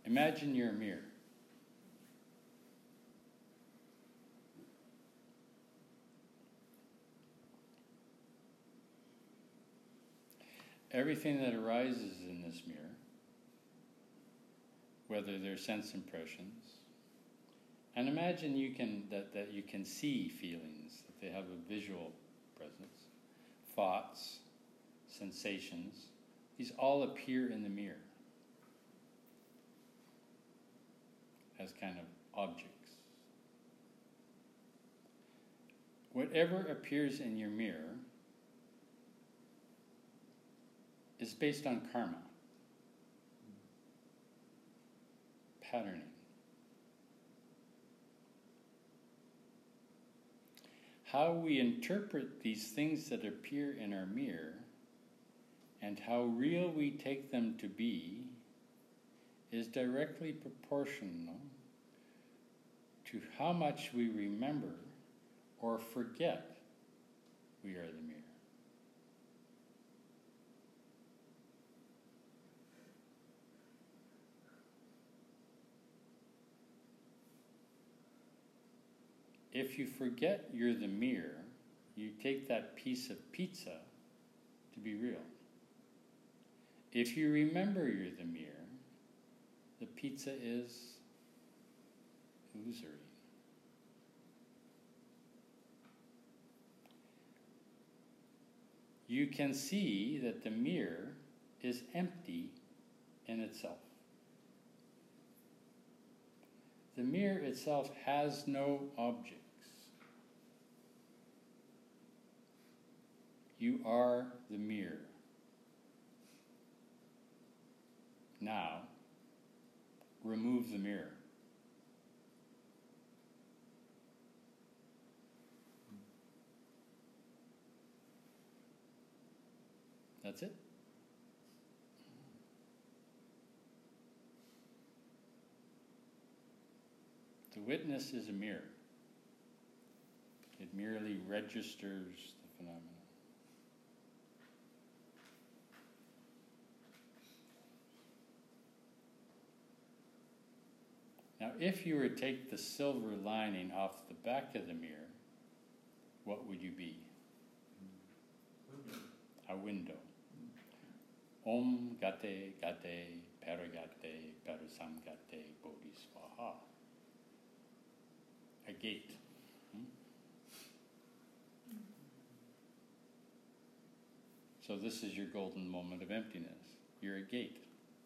Imagine you're a mirror. Everything that arises in this mirror, whether they're sense impressions, and imagine that you can see feelings, that they have a visual presence, thoughts, sensations, these all appear in the mirror as kind of objects. Whatever appears in your mirror is based on karma, patterning. How we interpret these things that appear in our mirror and how real we take them to be is directly proportional to how much we remember or forget we are the mirror. If you forget you're the mirror, you take that piece of pizza to be real. If you remember you're the mirror, the pizza is illusory. You can see that the mirror is empty in itself. The mirror itself has no objects. You are the mirror. Now, remove the mirror. That's it. The witness is a mirror. It merely registers the phenomenon. Now, if you were to take the silver lining off the back of the mirror, what would you be? A window. Om Gate Gate Paragate Parasamgate Bodhisvaha. A gate. So this is your golden moment of emptiness. You're a gate.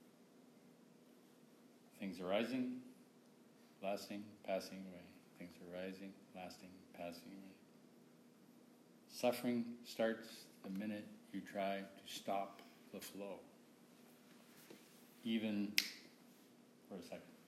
Things arising, lasting, passing away. Things arising, lasting, passing away. Suffering starts the minute you try to stop the flow, even for a second.